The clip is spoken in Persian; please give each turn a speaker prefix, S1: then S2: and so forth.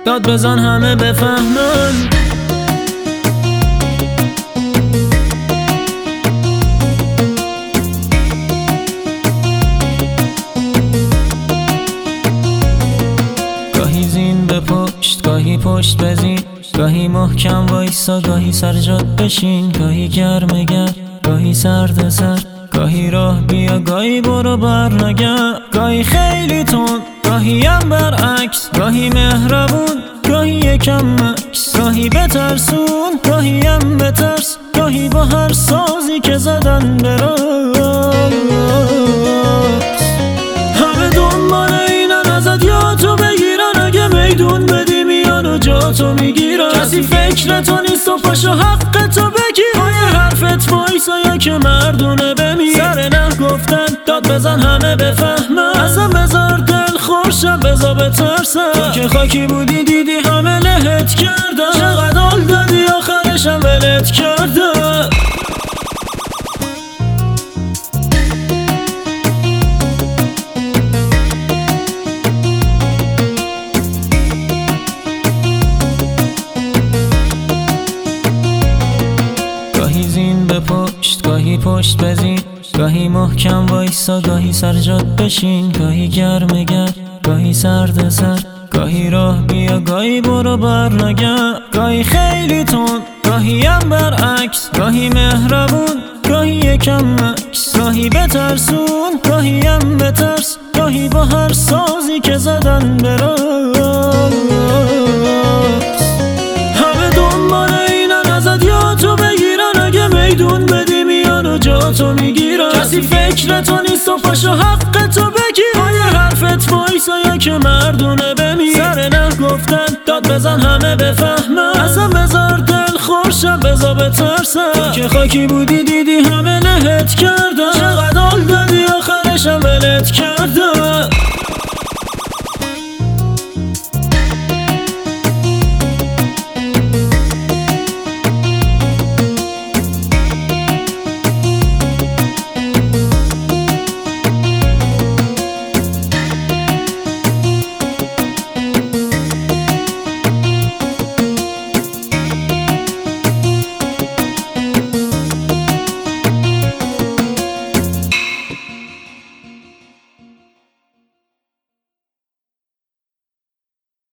S1: داد بزن همه بفهمن. گاهی زین به پشت، گاهی پشت بزین، گاهی محکم وایسا، گاهی سر جات بشین، گاهی گرم گرم، گاهی سرد سرد، گاهی راه بیا، گاهی برو بر نگرد، گاهی خیلی تند، گاهی هم برعکس، گاهی مهربون، گاهی یکم مکس، گاهی بترسون، گاهی هم بترس، گاهی با هر سازی که زدن براس. همه دنبال اینن ازت یا تو بگیرن، اگه میدون بدی میان و جا تو میگیرن. کسی فکر تو نیست و پاشو حق تو بگیر، پای حرفت وایسا یا که مردونه بمیر. سر نه گفتن داد بزن همه بفهمن، اصلا بذار دل خورشم بذار بترسم. تو که خاکی بودی دیدی همه لهت کردن، چقدر حال دادی آخرشم ولت کردن. گاهی زین به پشت، گاهی پشت بزین، گاهی محکم وایسا، گاهی سر جات بشین، گاهی گرم گرم، گاهی سرد سرد، گاهی راه بیا، گاهی برو بر نگرد، گاهی خیلی تند، گاهی هم برعکس، گاهی مهربون، گاهی یکم مکس، گاهی بترسون، گاهی هم بترس، گاهی با هر سازی که زدن براس. همه دنبال اینن ازت یا تو بگیرن، اگه میدون بدی میان و جا تو میگیرن. کسی فکر تو نیست و پاشو حق تو بگیر، پای حرفت وایسا یا که مردونه بمیر. سر نه گفتن داد بزن همه بفهمن، اصلا بذار دل خورشم بذار بترسم. تو که خاکی بودی دیدی همه لهت کردن، چقدر حال دادی آخرشم ولت کردن.